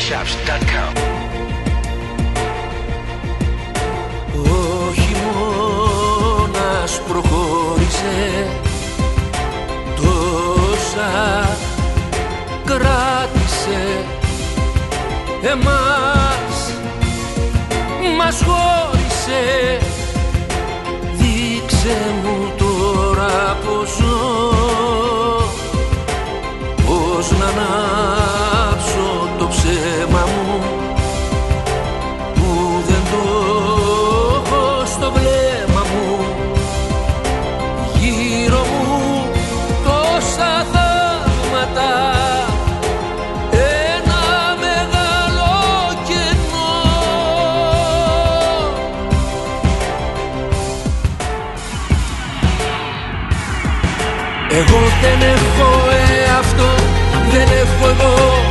musicshop.com. Ο χειμώνας προχώρησε, τόσα κράτησε, εμάς μας χώρισε. Δείξε μου τώρα πως ζω, πως να ανάψω το ψέμα μου που δεν το έχω στο βλέμμα μου. Γύρω μου τόσα θαύματα, ένα μεγάλο κενό. Εγώ δεν έχω εαυτό, δεν έχω εγώ